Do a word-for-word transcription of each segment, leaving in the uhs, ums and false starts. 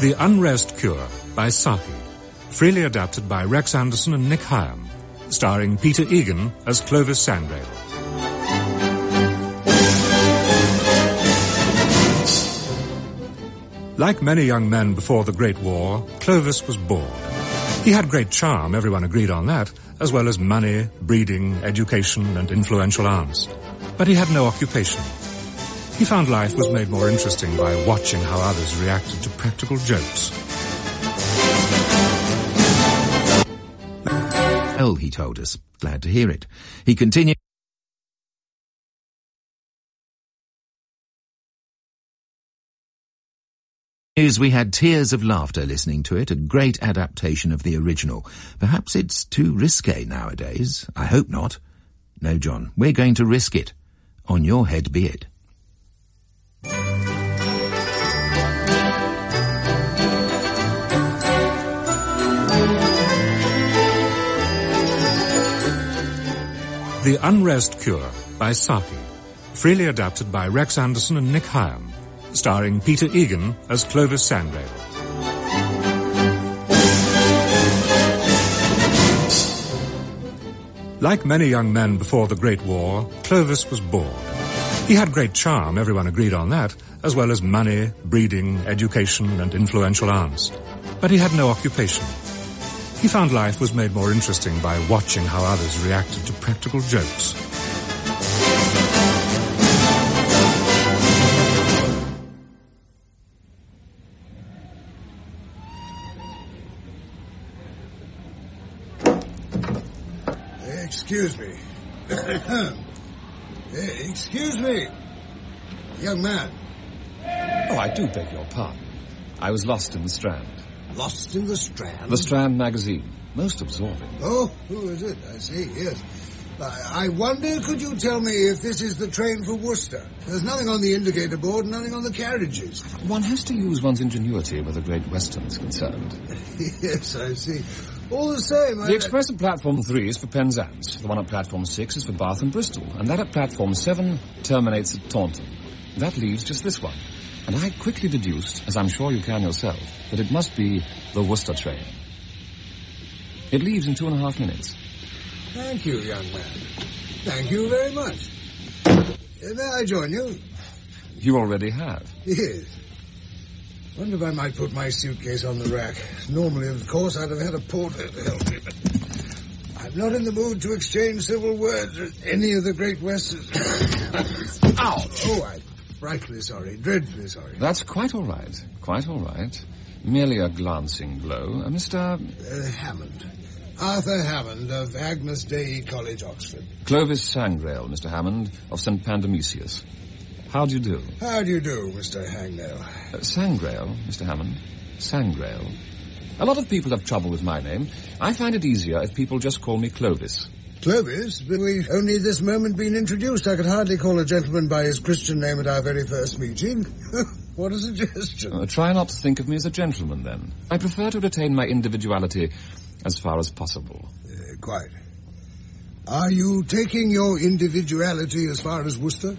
The Unrest Cure by Saki, freely adapted by Rex Anderson and Nick Hyam, starring Peter Egan as Clovis Sangrail. Like many young men before the Great War, Clovis was bored. He had great charm, everyone agreed on that, as well as money, breeding, education, and influential aunts. But he had no occupation. He found life was made more interesting by watching how others reacted to practical jokes. Well, he told us. Glad to hear it. He continued. We had tears of laughter listening to it, a great adaptation of the original. Perhaps it's too risque nowadays. I hope not. No, John, we're going to risk it. On your head be it. The Unrest Cure by Saki, freely adapted by Rex Anderson and Nick Hyam, starring Peter Egan as Clovis Sangrail. Like many young men before the Great War, Clovis was bored. He had great charm, everyone agreed on that, as well as money, breeding, education, and influential aunts. But he had no occupation. He found life was made more interesting by watching how others reacted to practical jokes. Excuse me. Excuse me. Young man. Oh, I do beg your pardon. I was lost in the Strand. Lost in the Strand? The Strand magazine. Most absorbing. Oh, who is it? I see, yes. I, I wonder, could you tell me if this is the train for Worcester? There's nothing on the indicator board, nothing on the carriages. One has to use one's ingenuity where the Great Western is concerned. Yes, I see. All the same, I... The express at platform three is for Penzance. The one at platform six is for Bath and Bristol. And that at platform seven terminates at Taunton. That leaves just this one. And I quickly deduced, as I'm sure you can yourself, that it must be the Worcester train. It leaves in two and a half minutes. Thank you, young man. Thank you very much. Uh, may I join you? You already have. Yes. Wonder if I might put my suitcase on the rack. Normally, of course, I'd have had a porter to help me, but I'm not in the mood to exchange civil words with any of the Great Westerns. Ouch! Oh, I'm frightfully sorry, dreadfully sorry. That's quite all right, quite all right. Merely a glancing blow. Uh, Mister Uh, Hammond. Arthur Hammond of Agnes Dei College, Oxford. Clovis Sangrail, Mister Hammond, of Saint Pandemisius. How do you do? How do you do, Mister Hangnail? Uh, Sangrail, Mister Hammond. Sangrail. A lot of people have trouble with my name. I find it easier if people just call me Clovis. Clovis? But we've only this moment been introduced. I could hardly call a gentleman by his Christian name at our very first meeting. What a suggestion. Uh, try not to think of me as a gentleman, then. I prefer to retain my individuality as far as possible. Uh, quite. Are you taking your individuality as far as Worcester?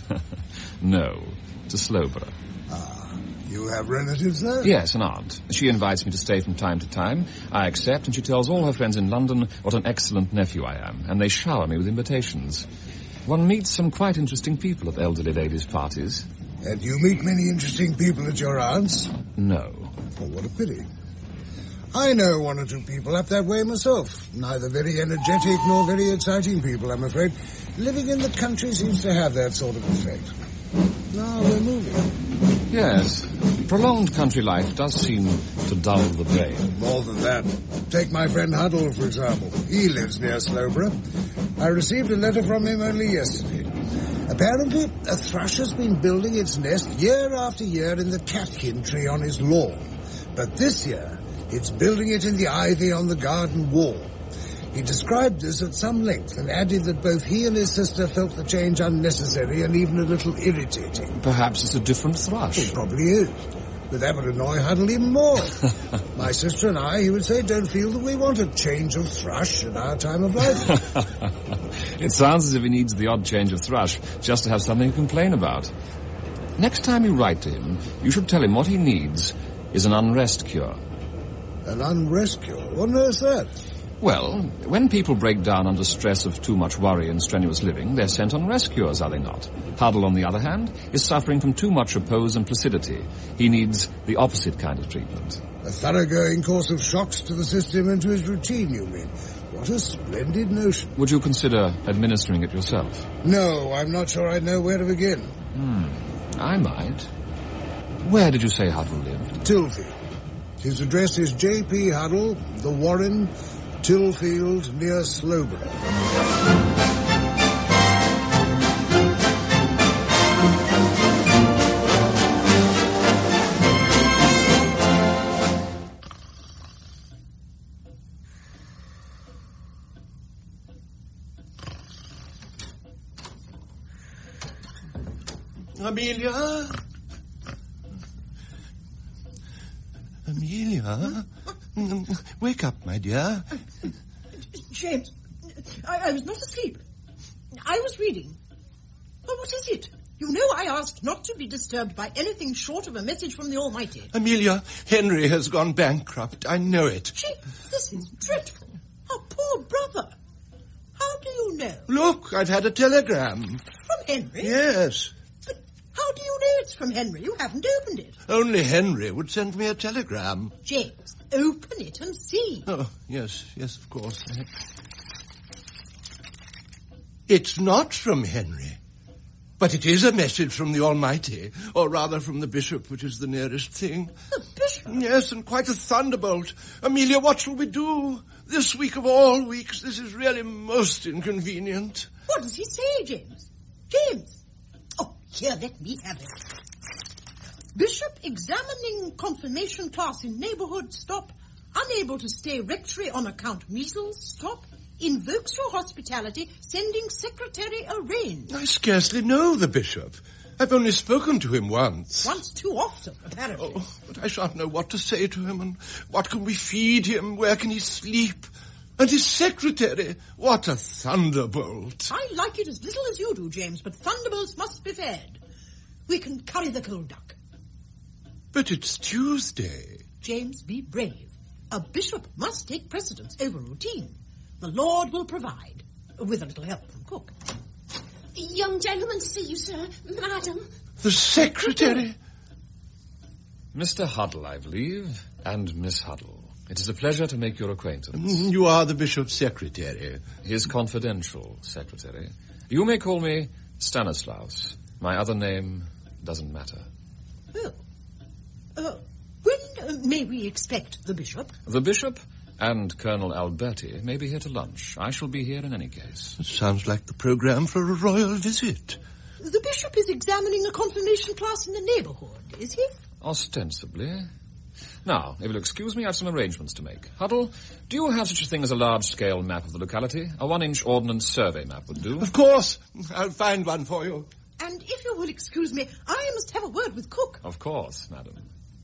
No, to Slowborough. Ah, you have relatives there? Yes, an aunt. She invites me to stay from time to time. I accept, and she tells all her friends in London what an excellent nephew I am, and they shower me with invitations. One meets some quite interesting people at elderly ladies' parties. And you meet many interesting people at your aunt's? No. Oh, what a pity. I know one or two people up that way myself. Neither very energetic nor very exciting people, I'm afraid. Living in the country seems to have that sort of effect. Now we're moving. Yes. Prolonged country life does seem to dull the brain. More than that. Take my friend Huddle, for example. He lives near Slowborough. I received a letter from him only yesterday. Apparently, a thrush has been building its nest year after year in the catkin tree on his lawn. But this year, it's building it in the ivy on the garden wall. He described this at some length and added that both he and his sister felt the change unnecessary and even a little irritating. Perhaps it's a different thrush. It probably is. But that would annoy Huddle even more. My sister and I, he would say, don't feel that we want a change of thrush at our time of life. It sounds as if he needs the odd change of thrush just to have something to complain about. Next time you write to him, you should tell him what he needs is an unrest cure. An unrest cure? What on earth's that? Well, when people break down under stress of too much worry and strenuous living, they're sent on rest cures, are they not? Huddle, on the other hand, is suffering from too much repose and placidity. He needs the opposite kind of treatment. A thoroughgoing course of shocks to the system and to his routine, you mean? What a splendid notion. Would you consider administering it yourself? No, I'm not sure I'd know where to begin. Hmm, I might. Where did you say Huddle lived? Tillfield. His address is J P Huddle, The Warren, Tillfield, near Slowborough. Amelia? Amelia? Wake up, my dear. James, I, I was not asleep. I was reading. Well, what is it? You know I asked not to be disturbed by anything short of a message from the Almighty. Amelia, Henry has gone bankrupt. I know it. James, this is dreadful. Our poor brother. How do you know? Look, I've had a telegram. From Henry? Yes. But how do you know it's from Henry? You haven't opened it. Only Henry would send me a telegram. James, open it and see. Oh, yes, yes, of course. It's not from Henry. But it is a message from the Almighty, or rather from the Bishop, which is the nearest thing. The Bishop? Yes, and quite a thunderbolt. Amelia, what shall we do? This week of all weeks, this is really most inconvenient. What does he say, James? James! Oh, here, let me have it. Bishop examining confirmation class in neighbourhood, stop. Unable to stay rectory on account measles, stop. Invokes your hospitality, sending secretary a rein. I scarcely know the Bishop. I've only spoken to him once. Once too often, apparently. Oh, but I shan't know what to say to him, and what can we feed him? Where can he sleep? And his secretary, what a thunderbolt. I like it as little as you do, James, but thunderbolts must be fed. We can curry the cold duck. But it's Tuesday. James, be brave. A bishop must take precedence over routine. The Lord will provide, with a little help from cook. A young gentleman to see you, sir, madam. The secretary? Mister Huddle, I believe, and Miss Huddle. It is a pleasure to make your acquaintance. You are the Bishop's secretary. His confidential secretary. You may call me Stanislaus. My other name doesn't matter. Oh. Uh, when uh, may we expect the Bishop? The Bishop and Colonel Alberti may be here to lunch. I shall be here in any case. It sounds like the programme for a royal visit. The Bishop is examining a confirmation class in the neighbourhood, is he? Ostensibly. Now, if you'll excuse me, I have some arrangements to make. Huddle, do you have such a thing as a large-scale map of the locality? A one-inch ordnance survey map would do. Of course. I'll find one for you. And if you will excuse me, I must have a word with cook. Of course, madam.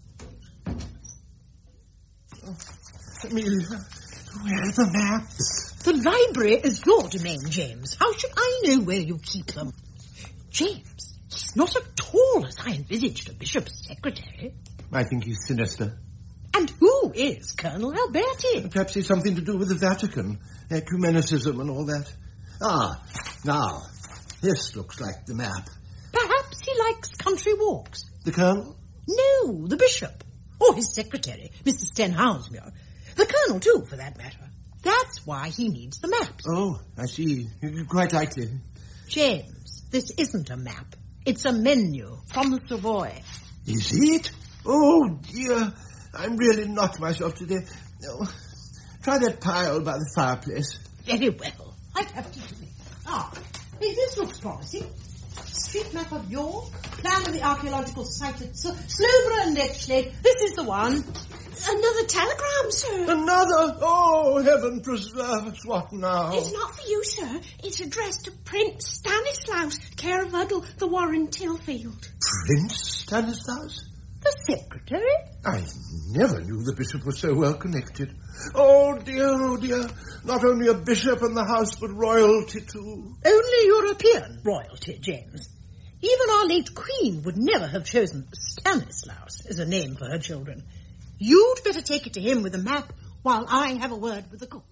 Oh, Amelia, where are the maps? The library is your domain, James. How should I know where you keep them? James, he's not at all as I envisaged a bishop's secretary. I think he's sinister. And who is Colonel Alberti? Perhaps it's something to do with the Vatican, ecumenicism and all that. Ah, now, this looks like the map. Perhaps he likes country walks. The Colonel? No, the Bishop. Or his secretary, Mister Stenhousemuir. The Colonel, too, for that matter. That's why he needs the maps. Oh, I see. Quite likely. James, this isn't a map. It's a menu from the Savoy. Is it? Oh, dear. I'm really not myself today. Oh, try that pile by the fireplace. Very well. I have to do it. Ah, hey, this looks promising. Street map of York, plan of the archaeological site at S- Slowborough and Letchley. This is the one. Another telegram, sir. Another? Oh, heaven preserve us. What now? It's not for you, sir. It's addressed to Prince Stanislaus, care of Huddle, the Warren Tillfield. Prince Stanislaus? The secretary? I never knew the bishop was so well connected. Oh, dear, oh, dear. Not only a bishop in the house, but royalty, too. Only European royalty, James. Even our late Queen would never have chosen Stanislaus as a name for her children. You'd better take it to him with a map while I have a word with the cook.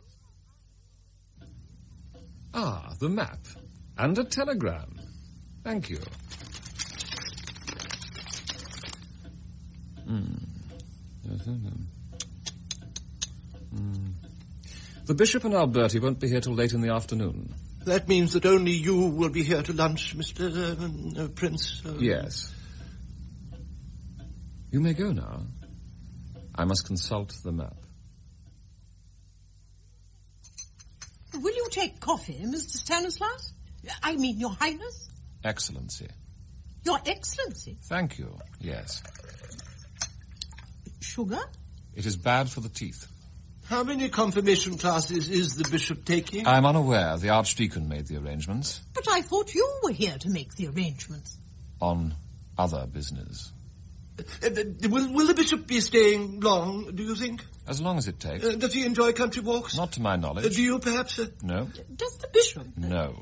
Ah, the map. And a telegram. Thank you. Hmm. Mm. The Bishop and Alberti won't be here till late in the afternoon. That means that only you will be here to lunch, Mister Uh, uh, Prince. Uh... Yes. You may go now. I must consult the map. Will you take coffee, Mister Stanislaus? I mean, Your Highness? Excellency. Your Excellency? Thank you, yes. Sugar? It is bad for the teeth. How many confirmation classes is the bishop taking? I'm unaware. The Archdeacon made the arrangements. But I thought you were here to make the arrangements. On other business. Uh, will, will the bishop be staying long, do you think? As long as it takes. Uh, does he enjoy country walks? Not to my knowledge. Uh, do you, perhaps? Uh... No. Does the bishop? No.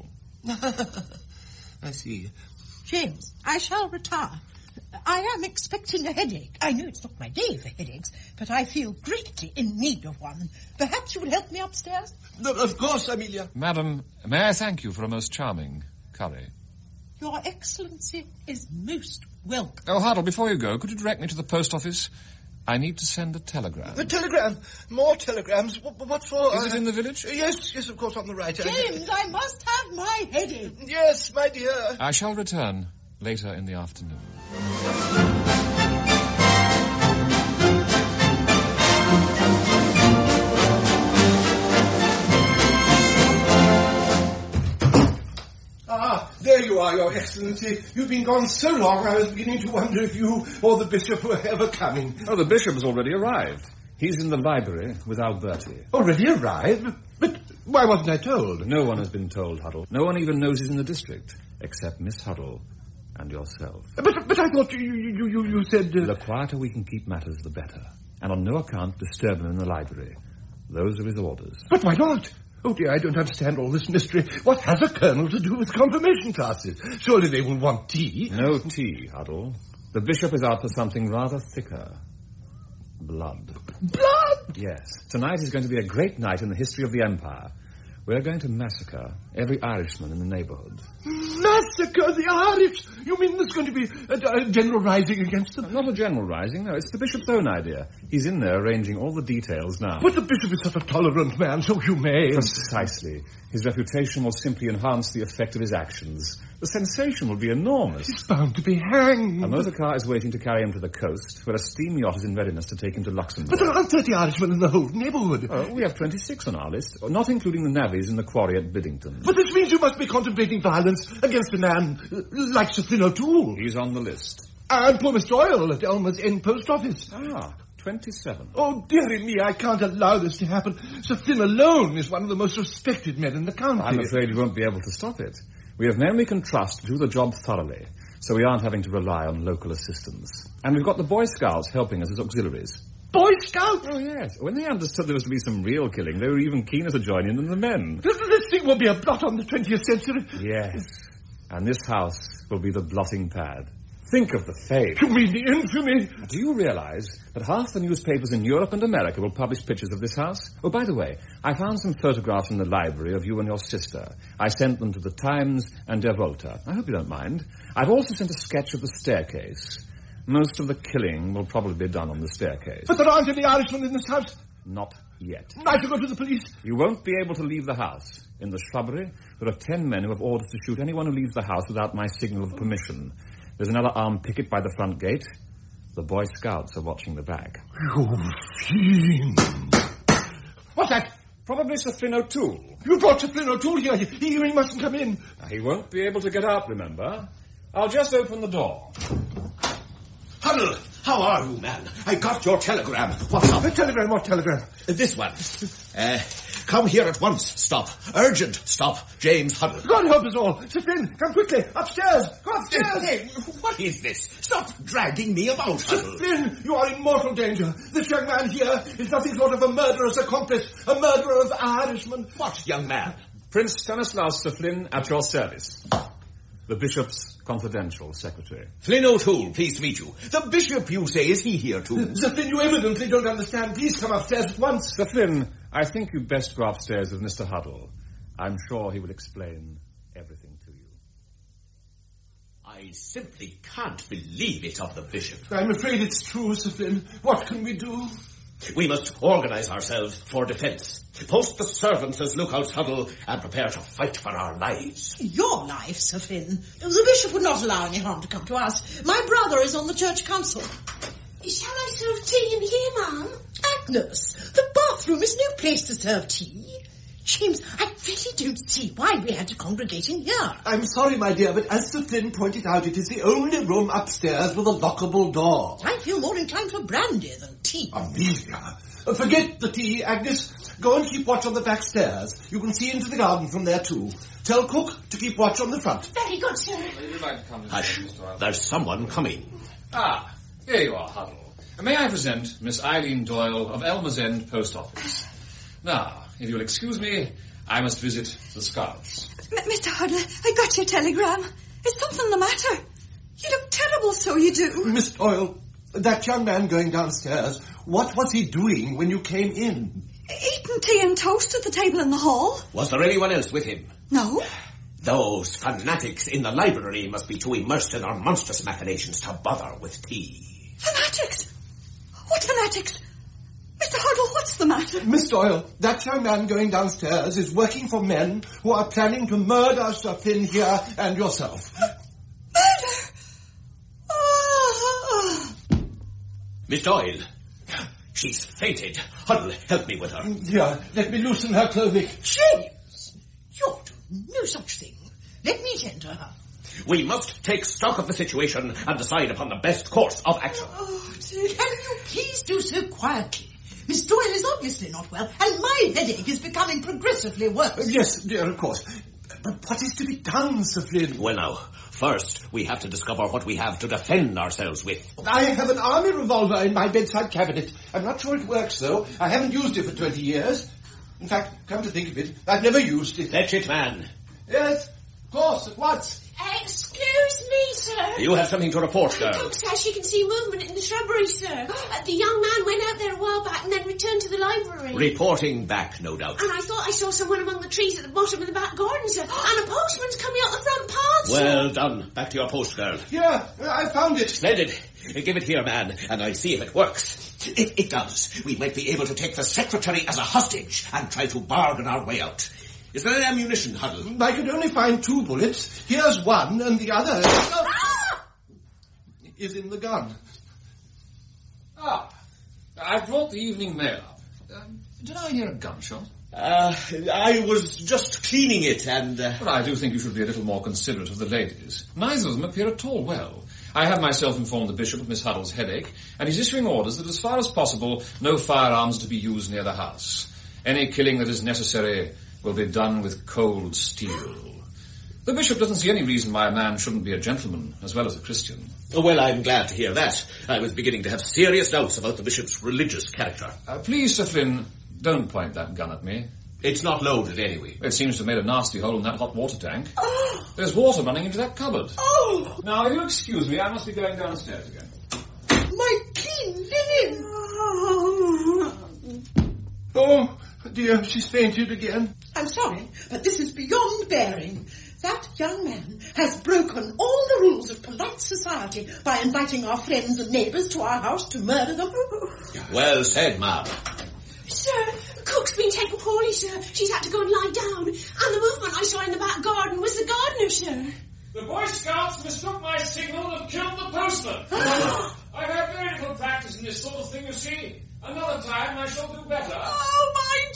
I see. James, I shall retire. I am expecting a headache. I know it's not my day for headaches, but I feel greatly in need of one. Perhaps you will help me upstairs? No, of course, Amelia. Madam, may I thank you for a most charming curry? Your Excellency is most welcome. Oh, Huddle, before you go, could you direct me to the post office? I need to send a telegram. A telegram? More telegrams? What, what for? Is it in the village? Uh, yes, yes, of course, on the right. James, I must have my headache. Yes, my dear. I shall return later in the afternoon. Ah, there you are, Your Excellency. You've been gone so long, I was beginning to wonder if you or the bishop were ever coming. Oh, the bishop has already arrived. He's in the library with Alberti. Already arrived? But why wasn't I told? No one has been told, Huddle. No one even knows he's in the district, except Miss Huddle and yourself. But but I thought you you you, you said... Uh... The quieter we can keep matters, the better. And on no account disturb him in the library. Those are his orders. But why not? Oh, dear, I don't understand all this mystery. What has a colonel to do with confirmation classes? Surely they will want tea. No tea, Huddle. The bishop is out for something rather thicker. Blood. Blood? Yes. Tonight is going to be a great night in the history of the Empire. We're going to massacre every Irishman in the neighbourhood. Massacre the Irish? You mean there's going to be a, a general rising against them? Not a general rising, no. It's the bishop's own idea. He's in there arranging all the details now. But the bishop is such a tolerant man, so humane. Precisely. His reputation will simply enhance the effect of his actions. The sensation will be enormous. He's bound to be hanged. A motor car is waiting to carry him to the coast, where a steam yacht is in readiness to take him to Luxembourg. But there aren't thirty Irishmen in the whole neighbourhood. Oh, we have twenty-six on our list, not including the navvies in the quarry at Biddington. But this means you must be contemplating violence against a man like Sir Flynn O'Toole. He's on the list. And poor Mister Doyle at Elmer's End Post Office. Ah, twenty-seven. Oh, dearie me, I can't allow this to happen. Sir Flynn alone is one of the most respected men in the county. I'm afraid you won't be able to stop it. We have men we can trust to do the job thoroughly, so we aren't having to rely on local assistance. And we've got the Boy Scouts helping us as auxiliaries. Boy Scouts? Oh, yes. When they understood there was to be some real killing, they were even keener to join in than the men. This, this thing will be a blot on the twentieth century. Yes. And this house will be the blotting pad. Think of the fame. You mean the infamy? Do you realize that half the newspapers in Europe and America will publish pictures of this house? Oh, by the way, I found some photographs in the library of you and your sister. I sent them to the Times and Der Volta. I hope you don't mind. I've also sent a sketch of the staircase. Most of the killing will probably be done on the staircase. But there aren't any Irishmen in this house. Not yet. I shall go to the police. You won't be able to leave the house. In the shrubbery, there are ten men who have orders to shoot anyone who leaves the house without my signal of permission. There's another armed picket by the front gate. The Boy Scouts are watching the back. You fiend. What's that? Probably Sir Flynn O'Toole. You brought Sir Flynn O'Toole here. He, he mustn't come in. He won't be able to get out, remember? I'll just open the door. Huddle, how are you, man? I got your telegram. What's up? A telegram, what telegram? Uh, this one. Uh, come here at once. Stop. Urgent. Stop. James Huddle. God help us all. Sir Flynn, come quickly. Upstairs. Go upstairs. Hey, what is this? Stop dragging me about, Sir Huddle. Flynn, you are in mortal danger. This young man here is nothing short of a murderous accomplice, a murderer of Irishmen. What young man? Prince Stanislaus Sir Flynn at your service. the Bishop's confidential secretary. Flynn O'Toole, pleased to meet you. The Bishop, you say, is he here too? Sir Flynn, you evidently don't understand. Please come upstairs at once. Sir Flynn, I think you'd best go upstairs with Mister Huddle. I'm sure he will explain everything to you. I simply can't believe it of the Bishop. I'm afraid it's true, Sir Flynn. What can we do? We must organise ourselves for defence. Post the servants as lookouts, Huddle, and prepare to fight for our lives. Your life, Sir Flynn. The Bishop would not allow any harm to come to us. My brother is on the church council. Shall I serve tea in here, ma'am? Agnes, the bathroom is no place to serve tea. James, I really don't see why we had to congregate in here. I'm sorry, my dear, but as Sir Flynn pointed out, it is the only room upstairs with a lockable door. I feel more inclined for brandy than tea. Amelia, forget the tea, Agnes. Go and keep watch on the back stairs. You can see into the garden from there, too. Tell Cook to keep watch on the front. Very good, sir. Would like to come to Hush, there's someone coming. Ah, here you are, Huddle. May I present Miss Eileen Doyle of Elmer's End Post Office. Now, if you'll excuse me, I must visit the Scarlets. M- Mister Huddle, I got your telegram. Is something the matter? You look terrible, so you do. Miss Doyle, that young man going downstairs, what was he doing when you came in? Eating tea and toast at the table in the hall. Was there anyone else with him? No. Those fanatics in the library must be too immersed in their monstrous machinations to bother with tea. Fanatics? What fanatics? Mister Huddle, what's the matter? Miss Doyle, that young man going downstairs is working for men who are planning to murder Sir Flynn here and yourself. Murder? Oh. Miss Doyle, she's fainted. Huddle, help me with her. Here, let me loosen her clothing. James, you're doing no such thing. Let me tend to her. We must take stock of the situation and decide upon the best course of action. Oh, dear. Can you please do so quietly? Miss Doyle is obviously not well, and my headache is becoming progressively worse. Yes, dear, of course. But what is to be done, Sir Flynn? Well now, first we have to discover what we have to defend ourselves with. I have an army revolver in my bedside cabinet. I'm not sure it works, though. I haven't used it for twenty years. In fact, come to think of it, I've never used it. Fetch it, man. Yes, of course, at once. Excuse me, sir. You have something to report, girl. Cook says she can see movement in the shrubbery, sir. Uh, the young man went out there a while back and then returned to the library. Reporting back, no doubt. And I thought I saw someone among the trees at the bottom of the back garden, sir. And a postman's coming out the front path, sir. Well done. Back to your post, girl. Here, I found it. Splendid. Give it here, man, and I'll see if it works. If it does, we might be able to take the secretary as a hostage and try to bargain our way out. Is there any ammunition, Huddle? I could only find two bullets. Here's one, and the other oh, is in the gun. Ah, I brought the evening mail up. Uh, did I hear a gunshot? Uh, I was just cleaning it, and... Uh... Well, I do think you should be a little more considerate of the ladies. Neither of them appear at all well. I have myself informed the Bishop of Miss Huddle's headache, and he's issuing orders that as far as possible, no firearms are to be used near the house. Any killing that is necessary will be done with cold steel. The Bishop doesn't see any reason why a man shouldn't be a gentleman as well as a Christian. Oh, well, I'm glad to hear that. I was beginning to have serious doubts about the Bishop's religious character. Uh, please, Sir Flynn, don't point that gun at me. It's not loaded anyway. It seems to have made a nasty hole in that hot water tank. Oh. There's water running into that cupboard. Oh! Now, if you'll excuse me, I must be going downstairs again. My clean linen! Oh. Oh, dear, she's fainted again. I'm sorry, but this is beyond bearing. That young man has broken all the rules of polite society by inviting our friends and neighbours to our house to murder them. Well said, ma'am. Sir, Cook's been taken poorly, sir. She's had to go and lie down. And the movement I saw in the back garden was the gardener, sir. The Boy Scouts mistook my signal and have killed the postman. I've had very little practice in this sort of thing, you see. Another time I shall do better. Oh, my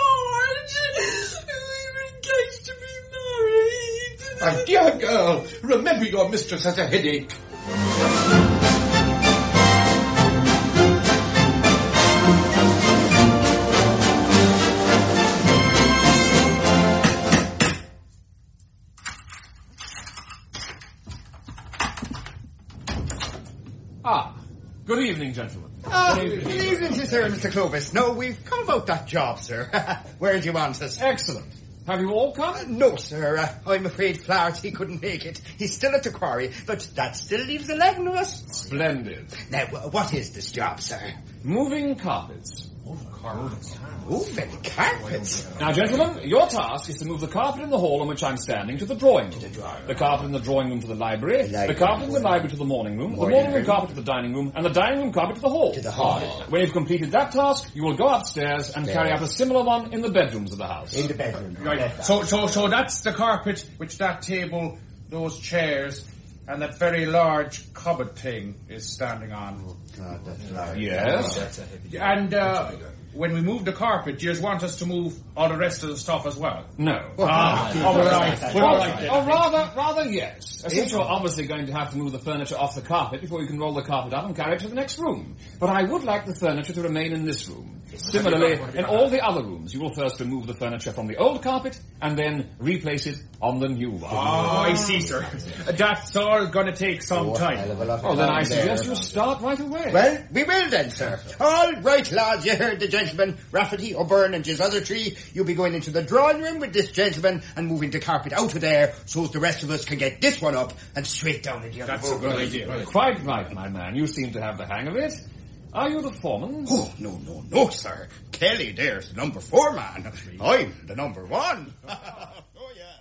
George! We were engaged to be married. My dear girl, remember your mistress has a headache. Ah, good evening, gentlemen. Ah, good evening. Good evening, sir, Mister Clovis. No, we've come about that job, sir. Where do you want us? Excellent. Have you all come? Uh, no, sir. Uh, I'm afraid Flaherty couldn't make it. He's still at the quarry, but that still leaves eleven of us. Splendid. Now, uh, what is this job, sir? Moving carpets. Carpets. Moving carpets? Now, gentlemen, your task is to move the carpet in the hall on which I'm standing to the drawing room, the carpet in the drawing room to the library, the, the carpet in the library to the morning room, morning the morning room, room carpet to the dining room, and the dining room carpet to the hall. To the hall. When you've completed that task, you will go upstairs and there. carry out a similar one in the bedrooms of the house. In the bedroom. Right. So, so, so that's the carpet, which that table, those chairs, and that very large cupboard thing is standing on. Oh, God, that's large. Yes. Oh, that's a heavy and, uh, when we move the carpet, do you want us to move all the rest of the stuff as well? No. Ah, all right. Well, all right. Or rather, rather yes. Since you're obviously going to have to move the furniture off the carpet before you can roll the carpet up and carry it to the next room. But I would like the furniture to remain in this room. Similarly, in all the other rooms, you will first remove the furniture from the old carpet and then replace it on the new one. Oh, I see, sir. That's all going to take some oh, time. Oh, then I suggest you start right away. Well, we will then, sir. All right, lads, you heard the gentleman, Rafferty, O'Byrne and his other three. You'll be going into the drawing room with this gentleman and moving the carpet out of there so as the rest of us can get this one up and straight down in the other room. That's a good idea. Right. Quite right, my man. You seem to have the hang of it. Are you the foreman? Oh, no, no, no, sir. Kelly there's the number four man. I'm the number one. Oh, yeah.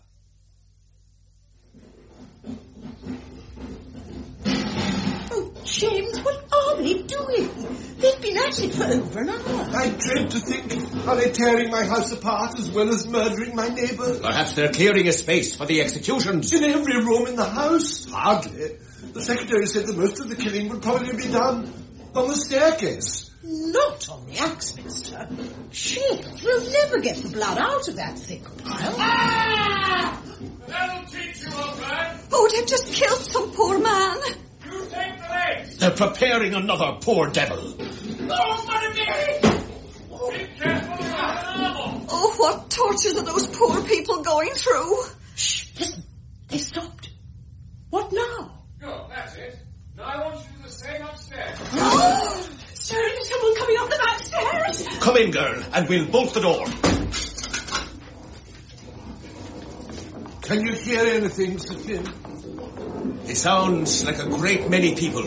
Oh, James, what are they doing? They've been at it for over an hour. I dread to think, are they tearing my house apart as well as murdering my neighbours? Perhaps they're clearing a space for the executions. In every room in the house? Hardly. The secretary said that most of the killing would probably be done on the staircase. Not on the axe, mister. James, we'll never get the blood out of that thick pile. Ah! That'll teach you, old man. Oh, they've just killed some poor man. You take the legs. They're preparing another poor devil. Oh, Mother Mary! Be careful, you have an animal. Oh, what tortures are those poor people going through? Shh, listen. They stopped. What now? Good, that's it. Now I want you to do the same upstairs. Oh! Sir, is someone coming up the back stairs? Come in, girl, and we'll bolt the door. Can you hear anything, Sir Flynn? It sounds like a great many people.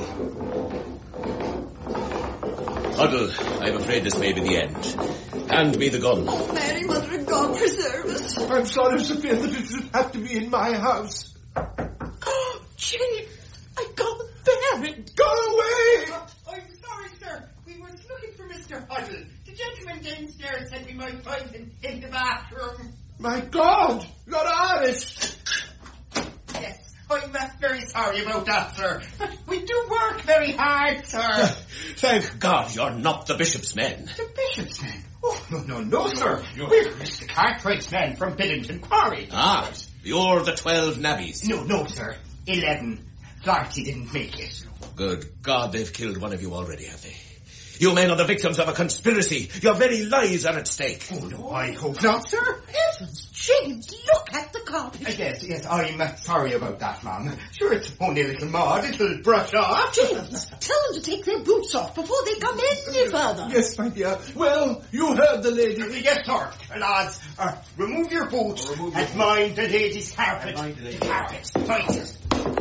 Huddle, I'm afraid this may be the end. Hand me the gun. Oh, Mary, Mother of God, preserve us. I'm sorry, Sir Flynn, that it should have to be in my house. Oh, James, I can't bear it. Go away! I'm sorry, sir. We were looking for Mister Huddle. The gentleman downstairs said we might find him in the bathroom. My God, you're Irish. Yes, I'm uh, very sorry about that, sir. But we do work very hard, sir. Thank God you're not the bishop's men. The bishop's men? Oh, no, no, no, sir. We're Mister Cartwright's men from Billington Quarry. Ah, you're the twelve navvies. No, no, sir. Eleven. Flaherty didn't make it. Good God, they've killed one of you already, have they? You men are the victims of a conspiracy. Your very lives are at stake. Oh, no, I hope not, sir. Heavens, James, look at the carpet. Uh, yes, yes, I'm uh, sorry about that, ma'am. Sure, it's only a little mud. It'll brush off. James, tell them to take their boots off before they come any further. Yes, my dear. Well, you heard the lady. Uh, yes, sir. Uh, lads, uh, remove your boots remove your and boots. Mind the lady's carpet. Mind the lady's carpet. Mind it.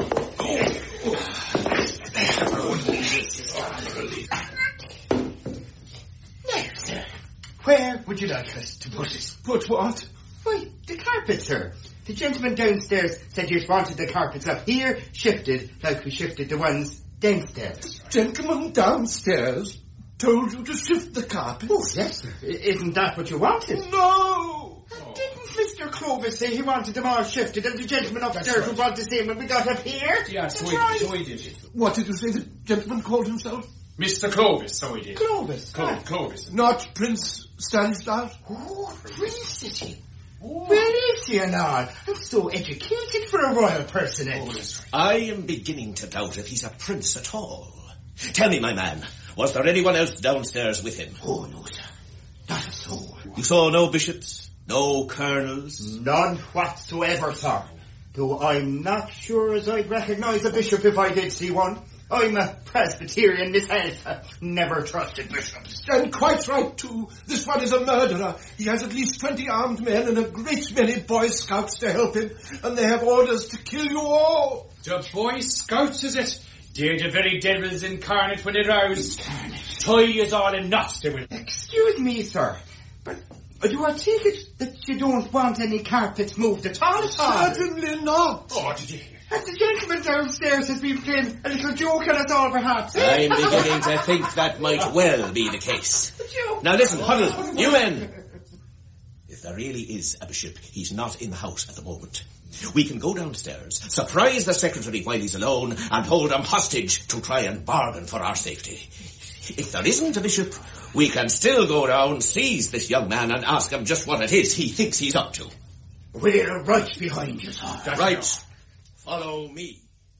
Now, sir, where would you like us to put it? Put what? Why, the carpet, sir. The gentleman downstairs said you wanted the carpets up here shifted like we shifted the ones downstairs. Gentleman downstairs told you to shift the carpet? Oh, yes, sir. I- isn't that what you wanted? No! And didn't Mister Clovis say he wanted them all shifted and the gentleman upstairs would want the same when we got up here? Yeah, so he, right. so he did it. What did you say the gentleman called himself? Mister Clovis, so he did. Clovis? Clo- ah. Clovis. Not Prince Stanislaus? Oh, Prince, is he? Oh. Well, is he and all? I'm so educated for a royal personage. Oh, I am beginning to doubt if he's a prince at all. Tell me, my man, was there anyone else downstairs with him? Oh, no, sir. Not a soul. You saw no bishops? No colonels? None whatsoever, sir. Though I'm not sure as I'd recognise a bishop if I did see one. I'm a Presbyterian myself. Never trusted bishops. And quite right, too. This one is a murderer. He has at least twenty armed men and a great many Boy Scouts to help him, and they have orders to kill you all. The Boy Scouts, is it? They're the very devils incarnate when they rouse. Tie is all in knots, they will. Excuse me, sir, but do I take it that you don't want any carpets moved at all? Certainly not. Oh, did you hear? And the gentleman downstairs has been playing a little joke on us all, perhaps. I'm beginning to think that might well be the case. Now listen, Huddle, you men. If there really is a bishop, he's not in the house at the moment. We can go downstairs, surprise the secretary while he's alone, and hold him hostage to try and bargain for our safety. If there isn't a bishop, we can still go down, seize this young man, and ask him just what it is he thinks he's up to. We're right behind you, sir. That's right. Follow me.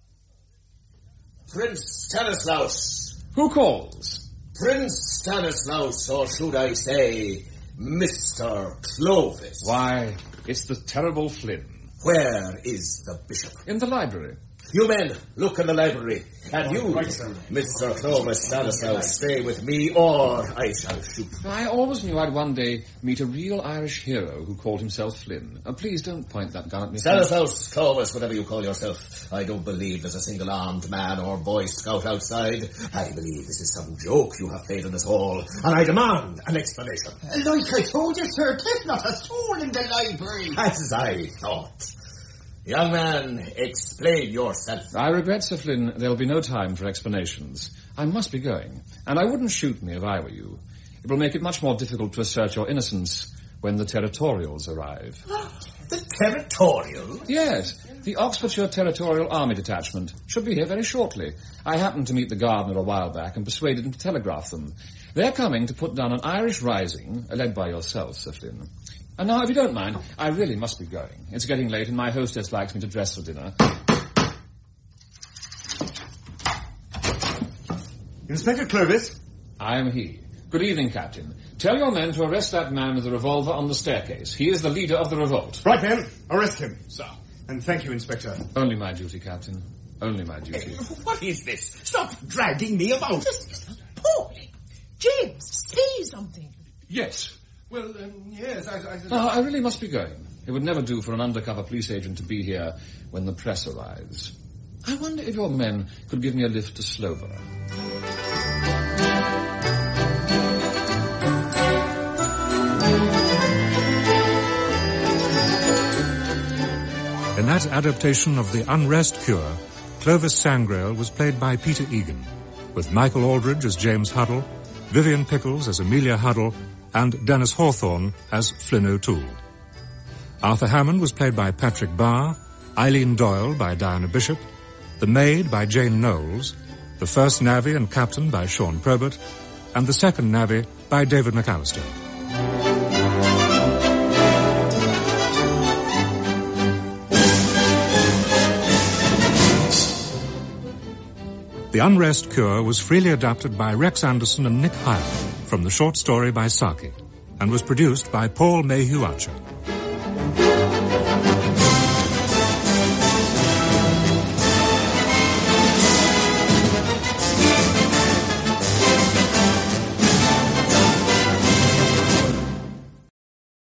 Prince Stanislaus. Who calls? Prince Stanislaus, or should I say, Mister Clovis. Why, it's the terrible Flynn. Where is the bishop? In the library. You men, look in the library. And you, Mister Clovis Stanislaus, stay with me, or I shall shoot. I always knew I'd one day meet a real Irish hero who called himself Flynn. Uh, please don't point that gun at me. Stanislaus, Clovis, whatever you call yourself. I don't believe there's a single-armed man or Boy Scout outside. I believe this is some joke you have played on us all, and I demand an explanation. Like I told you, sir, there's not a soul in the library. As I thought. Young man, explain yourself. I regret, Sir Flynn, there'll be no time for explanations. I must be going, and I wouldn't shoot me if I were you. It will make it much more difficult to assert your innocence when the territorials arrive. The territorial? Yes, the Oxfordshire Territorial Army Detachment should be here very shortly. I happened to meet the gardener a while back and persuaded him to telegraph them. They're coming to put down an Irish rising, led by yourself, Sir Flynn. And now, if you don't mind, I really must be going. It's getting late and my hostess likes me to dress for dinner. Inspector Clovis? I am he. Good evening, Captain. Tell your men to arrest that man with the revolver on the staircase. He is the leader of the revolt. Right, men. Arrest him. Sir. And thank you, Inspector. Only my duty, Captain. Only my duty. Uh, what is this? Stop dragging me about. This is appalling. James, say something. Yes. Well, um, yes, I... I, Oh, I really must be going. It would never do for an undercover police agent to be here when the press arrives. I wonder if your men could give me a lift to Slowborough. In that adaptation of The Unrest Cure, Clovis Sangrail was played by Peter Egan, with Michael Aldridge as James Huddle, Vivian Pickles as Amelia Huddle, and Dennis Hawthorne as Flynn O'Toole. Arthur Hammond was played by Patrick Barr, Eileen Doyle by Diana Bishop, the maid by Jane Knowles, the first navvy and captain by Sean Probert, and the second navvy by David McAllister. The Unrest Cure was freely adapted by Rex Anderson and Nick Hyle from the short story by Saki, and was produced by Paul Mayhew Archer.